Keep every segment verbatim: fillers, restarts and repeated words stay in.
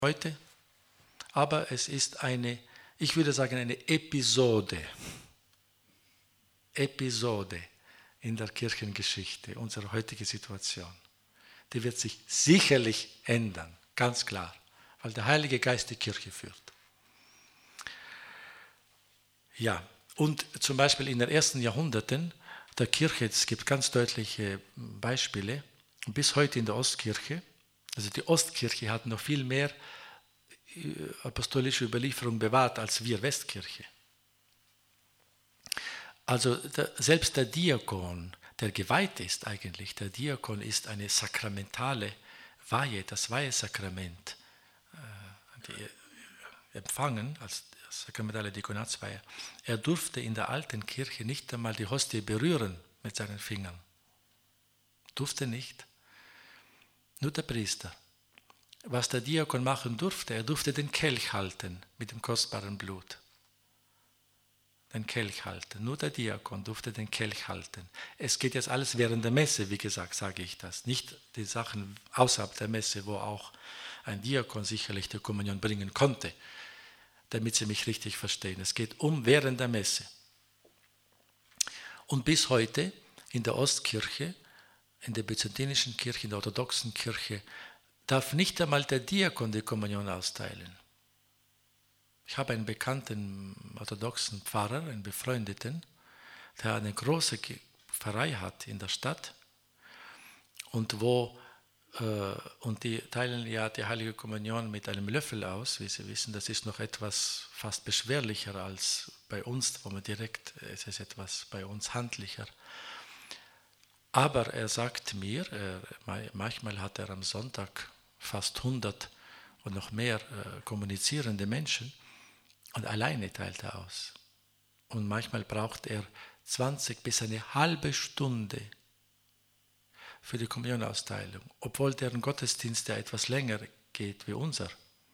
heute, aber es ist eine, ich würde sagen, eine Episode, Episode in der Kirchengeschichte, unsere heutige Situation. Die wird sich sicherlich ändern, ganz klar, weil der Heilige Geist die Kirche führt. Ja, und zum Beispiel in den ersten Jahrhunderten der Kirche, es gibt ganz deutliche Beispiele, bis heute in der Ostkirche, also die Ostkirche hat noch viel mehr apostolische Überlieferung bewahrt als wir Westkirche. Also der, selbst der Diakon, der geweiht ist eigentlich, der Diakon ist eine sakramentale Weihe, das Weihesakrament, äh, empfangen als sakramentale Diakonatsweihe. Er durfte in der alten Kirche nicht einmal die Hostie berühren mit seinen Fingern. Durfte nicht. Nur der Priester. Was der Diakon machen durfte, er durfte den Kelch halten mit dem kostbaren Blut. Den Kelch halten. Nur der Diakon durfte den Kelch halten. Es geht jetzt alles während der Messe, wie gesagt, sage ich das. Nicht die Sachen außerhalb der Messe, wo auch ein Diakon sicherlich die Kommunion bringen konnte, damit Sie mich richtig verstehen. Es geht um während der Messe. Und bis heute in der Ostkirche, in der byzantinischen Kirche, in der orthodoxen Kirche, darf nicht einmal der Diakon die Kommunion austeilen. Ich habe einen bekannten orthodoxen Pfarrer, einen befreundeten, der eine große Pfarrei hat in der Stadt und wo äh, und die teilen ja die Heilige Kommunion mit einem Löffel aus, wie Sie wissen. Das ist noch etwas fast beschwerlicher als bei uns, wo man direkt, es ist etwas bei uns handlicher. Aber er sagt mir, er, manchmal hat er am Sonntag fast hundert und noch mehr äh, kommunizierende Menschen und alleine teilt er aus. Und manchmal braucht er zwanzig bis eine halbe Stunde für die Kommunionausteilung, obwohl deren Gottesdienst ja etwas länger geht wie unser.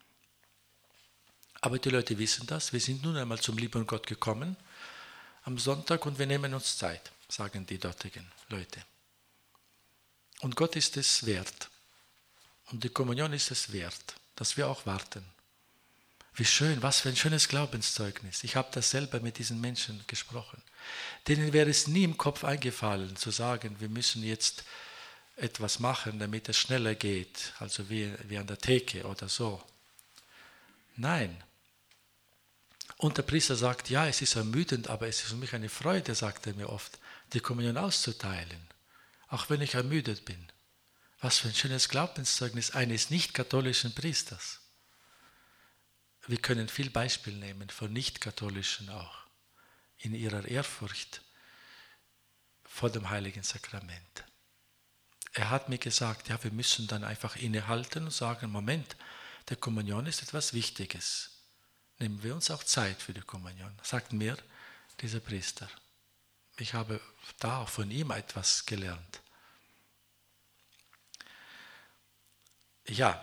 Aber die Leute wissen das, wir sind nun einmal zum lieben Gott gekommen am Sonntag und wir nehmen uns Zeit, sagen die dortigen Leute. Und Gott ist es wert. Und die Kommunion ist es wert, dass wir auch warten. Wie schön, was für ein schönes Glaubenszeugnis. Ich habe das selber mit diesen Menschen gesprochen. Denen wäre es nie im Kopf eingefallen, zu sagen, wir müssen jetzt etwas machen, damit es schneller geht, also wie, wie an der Theke oder so. Nein. Und der Priester sagt, ja, es ist ermüdend, aber es ist für mich eine Freude, sagt er mir oft, die Kommunion auszuteilen, auch wenn ich ermüdet bin. Was für ein schönes Glaubenszeugnis eines nicht-katholischen Priesters. Wir können viel Beispiel nehmen von Nicht-Katholischen auch, in ihrer Ehrfurcht vor dem Heiligen Sakrament. Er hat mir gesagt, ja, wir müssen dann einfach innehalten und sagen, Moment, der Kommunion ist etwas Wichtiges. Nehmen wir uns auch Zeit für die Kommunion, sagt mir dieser Priester. Ich habe da auch von ihm etwas gelernt. Ja,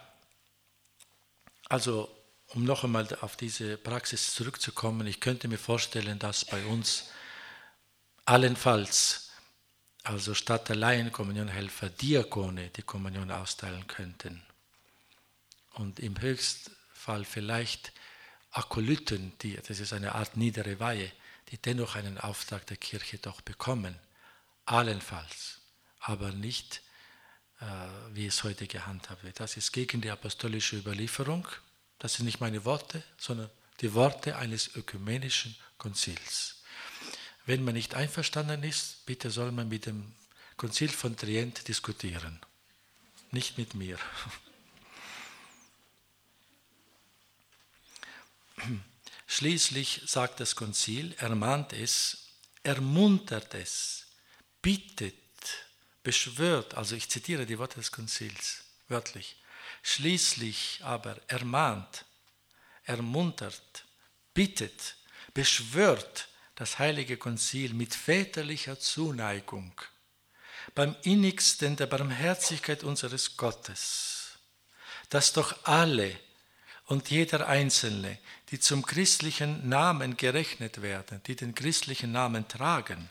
also um noch einmal auf diese Praxis zurückzukommen, ich könnte mir vorstellen, dass bei uns allenfalls, also statt der Laienkommunionhelfer, Diakone die Kommunion austeilen könnten. Und im Höchstfall vielleicht Akolyten, die, das ist eine Art niedere Weihe, die dennoch einen Auftrag der Kirche doch bekommen. Allenfalls, aber nicht wie es heute gehandhabt wird. Das ist gegen die apostolische Überlieferung. Das sind nicht meine Worte, sondern die Worte eines ökumenischen Konzils. Wenn man nicht einverstanden ist, bitte soll man mit dem Konzil von Trient diskutieren. Nicht mit mir. Schließlich sagt das Konzil, ermahnt es, ermuntert es, bittet, beschwört, also ich zitiere die Worte des Konzils, wörtlich, schließlich aber ermahnt, ermuntert, bittet, beschwört das Heilige Konzil mit väterlicher Zuneigung beim innigsten der Barmherzigkeit unseres Gottes, dass doch alle und jeder Einzelne, die zum christlichen Namen gerechnet werden, die den christlichen Namen tragen,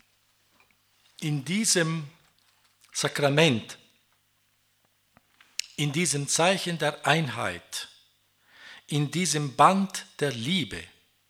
in diesem Sakrament in diesem Zeichen der Einheit, in diesem Band der Liebe,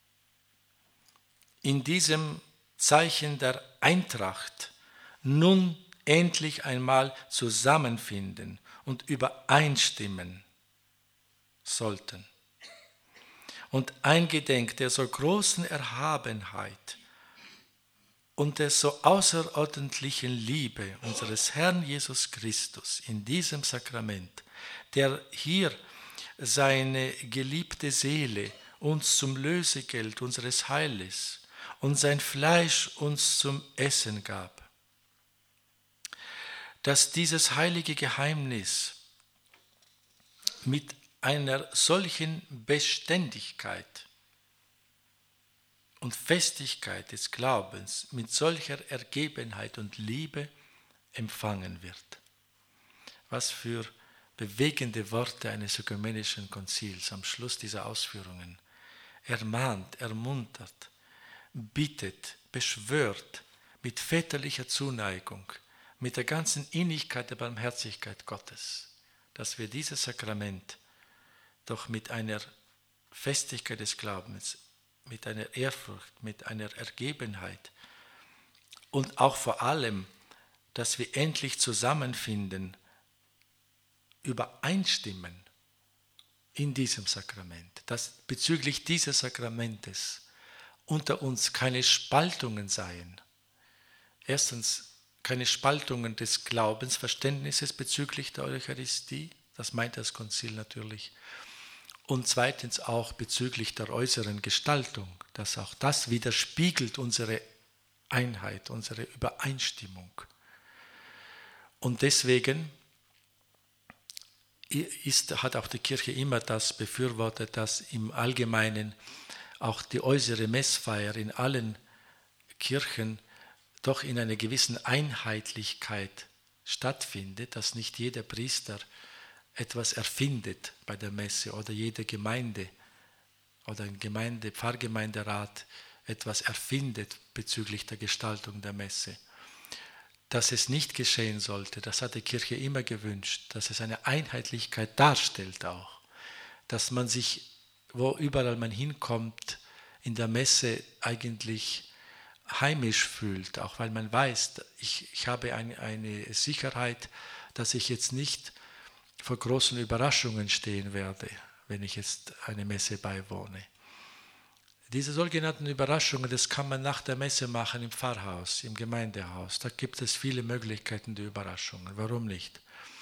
in diesem Zeichen der Eintracht nun endlich einmal zusammenfinden und übereinstimmen sollten. Und eingedenk der so großen Erhabenheit und der so außerordentlichen Liebe unseres Herrn Jesus Christus in diesem Sakrament, der hier seine geliebte Seele uns zum Lösegeld unseres Heiles und sein Fleisch uns zum Essen gab, dass dieses heilige Geheimnis mit einer solchen Beständigkeit und Festigkeit des Glaubens, mit solcher Ergebenheit und Liebe empfangen wird. Was für bewegende Worte eines ökumenischen Konzils am Schluss dieser Ausführungen. Ermahnt, ermuntert, bittet, beschwört mit väterlicher Zuneigung, mit der ganzen Innigkeit der Barmherzigkeit Gottes, dass wir dieses Sakrament doch mit einer Festigkeit des Glaubens, mit einer Ehrfurcht, mit einer Ergebenheit und auch vor allem, dass wir endlich zusammenfinden, übereinstimmen in diesem Sakrament, dass bezüglich dieses Sakramentes unter uns keine Spaltungen seien. Erstens keine Spaltungen des Glaubensverständnisses bezüglich der Eucharistie, das meint das Konzil natürlich, und zweitens auch bezüglich der äußeren Gestaltung, dass auch das widerspiegelt unsere Einheit, unsere Übereinstimmung. Und deswegen ist, hat auch die Kirche immer das befürwortet, dass im Allgemeinen auch die äußere Messfeier in allen Kirchen doch in einer gewissen Einheitlichkeit stattfindet, dass nicht jeder Priester etwas erfindet bei der Messe oder jede Gemeinde oder ein Gemeinde, Pfarrgemeinderat etwas erfindet bezüglich der Gestaltung der Messe. Dass es nicht geschehen sollte, das hat die Kirche immer gewünscht, dass es eine Einheitlichkeit darstellt auch, dass man sich, wo überall man hinkommt, in der Messe eigentlich heimisch fühlt, auch weil man weiß, ich, ich habe eine, eine Sicherheit, dass ich jetzt nicht vor großen Überraschungen stehen werde, wenn ich jetzt eine Messe beiwohne. Diese sogenannten Überraschungen, das kann man nach der Messe machen im Pfarrhaus, im Gemeindehaus. Da gibt es viele Möglichkeiten der Überraschungen. Warum nicht?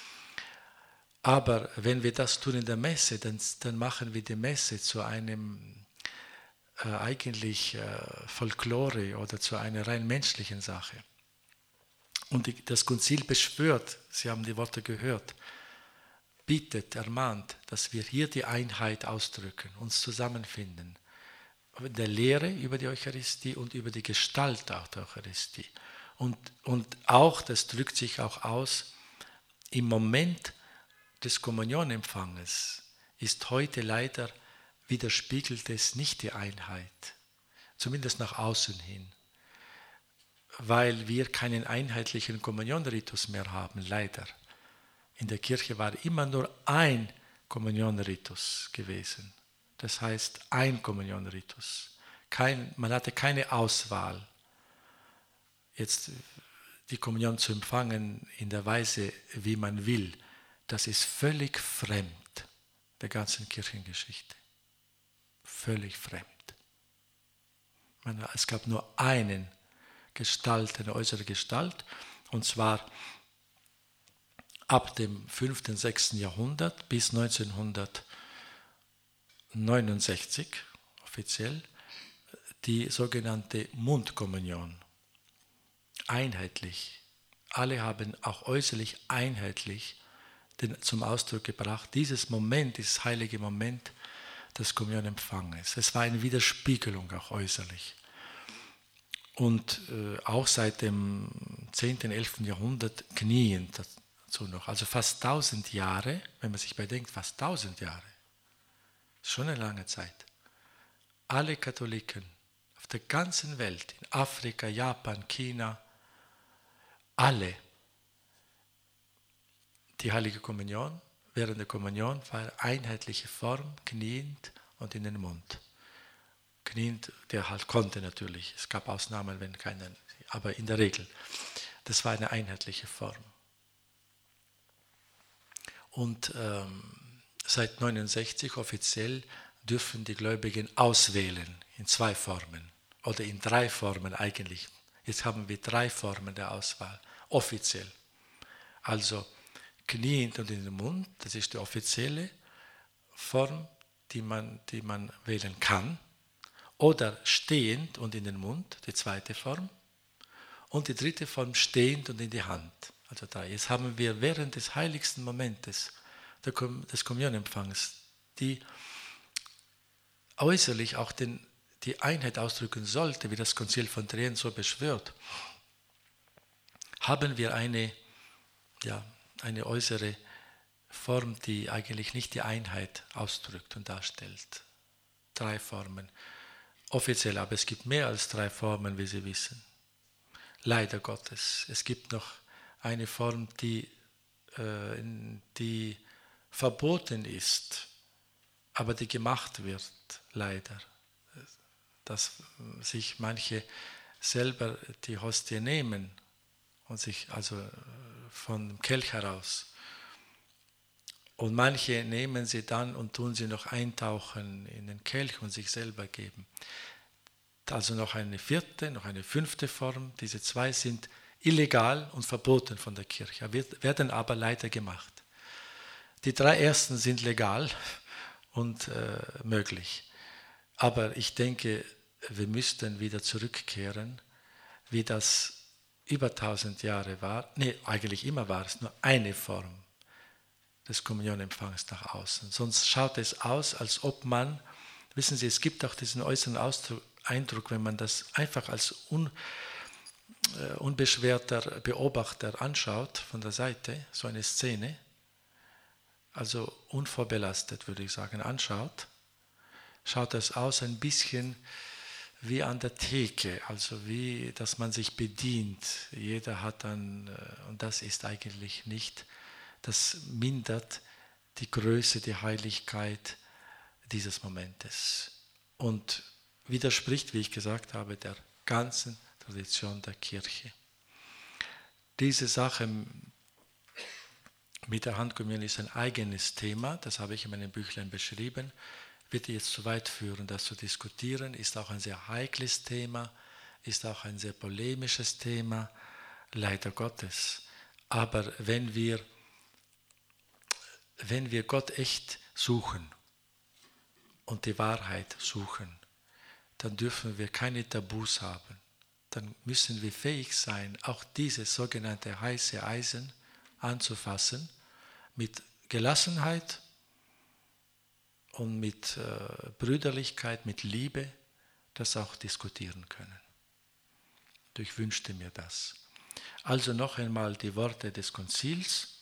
Aber wenn wir das tun in der Messe, dann, dann machen wir die Messe zu einem äh, eigentlich äh, Folklore oder zu einer rein menschlichen Sache. Und die, das Konzil beschwört, Sie haben die Worte gehört, bittet, ermahnt, dass wir hier die Einheit ausdrücken, uns zusammenfinden. Der Lehre über die Eucharistie und über die Gestalt auch der Eucharistie. Und, und auch, das drückt sich auch aus, im Moment des Kommunionempfanges ist heute leider, widerspiegelt es nicht die Einheit, zumindest nach außen hin, weil wir keinen einheitlichen Kommunionritus mehr haben, leider. In der Kirche war immer nur ein Kommunionritus gewesen. Das heißt, ein Kommunionritus. Kein, man hatte keine Auswahl, jetzt die Kommunion zu empfangen in der Weise, wie man will. Das ist völlig fremd der ganzen Kirchengeschichte. Völlig fremd. Man, es gab nur einen Gestalt, eine äußere Gestalt, und zwar ab dem fünften, sechsten Jahrhundert bis neunzehnhundertneunundsechzig offiziell die sogenannte Mundkommunion. Einheitlich. Alle haben auch äußerlich einheitlich den, zum Ausdruck gebracht, dieses Moment, dieses heilige Moment des Kommunionempfanges. Es war eine Widerspiegelung auch äußerlich. Und äh, auch seit dem zehnten, elften Jahrhundert kniend dazu noch. Also fast tausend Jahre, wenn man sich bedenkt, fast tausend Jahre. Schon eine lange Zeit. Alle Katholiken auf der ganzen Welt, in Afrika, Japan, China, alle die Heilige Kommunion während der Kommunion war einheitliche Form, kniend und in den Mund. Kniend, der halt konnte natürlich, es gab Ausnahmen, wenn keiner, aber in der Regel, das war eine einheitliche Form. Und ähm, seit neunundsechzig offiziell dürfen die Gläubigen auswählen in zwei Formen oder in drei Formen eigentlich. Jetzt haben wir drei Formen der Auswahl, offiziell. Also kniend und in den Mund, das ist die offizielle Form, die man, die man wählen kann. Oder stehend und in den Mund, die zweite Form. Und die dritte Form stehend und in die Hand. Also drei. Jetzt haben wir während des heiligsten Momentes des Kommunionempfangs, die äußerlich auch den, die Einheit ausdrücken sollte, wie das Konzil von Trient so beschwört, haben wir eine, ja, eine äußere Form, die eigentlich nicht die Einheit ausdrückt und darstellt. Drei Formen. Offiziell, aber es gibt mehr als drei Formen, wie Sie wissen. Leider Gottes. Es gibt noch eine Form, die, äh, die verboten ist, aber die gemacht wird, leider. Dass sich manche selber die Hostie nehmen und sich also von dem Kelch heraus. Und manche nehmen sie dann und tun sie noch eintauchen in den Kelch und sich selber geben. Also noch eine vierte, noch eine fünfte Form. Diese zwei sind illegal und verboten von der Kirche, werden aber leider gemacht. Die drei ersten sind legal und äh, möglich. Aber ich denke, wir müssten wieder zurückkehren, wie das über tausend Jahre war. Nee, eigentlich immer war es nur eine Form des Kommunionempfangs nach außen. Sonst schaut es aus, als ob man, wissen Sie, es gibt auch diesen äußeren Ausdruck, Eindruck, wenn man das einfach als un, äh, unbeschwerter Beobachter anschaut von der Seite, so eine Szene, also unvorbelastet würde ich sagen, anschaut, schaut es aus ein bisschen wie an der Theke, also wie, dass man sich bedient. Jeder hat dann, äh, und das ist eigentlich nicht, das mindert die Größe, die Heiligkeit dieses Momentes und widerspricht, wie ich gesagt habe, der ganzen Tradition der Kirche. Diese Sache mit der Handkommunion ist ein eigenes Thema, das habe ich in meinem Büchlein beschrieben, wird jetzt zu weit führen, das zu diskutieren, ist auch ein sehr heikles Thema, ist auch ein sehr polemisches Thema, leider Gottes. Aber wenn wir, wenn wir Gott echt suchen und die Wahrheit suchen, dann dürfen wir keine Tabus haben. Dann müssen wir fähig sein, auch dieses sogenannte heiße Eisen anzufassen, mit Gelassenheit und mit äh, Brüderlichkeit, mit Liebe, das auch diskutieren können. Ich wünschte mir das. Also noch einmal die Worte des Konzils.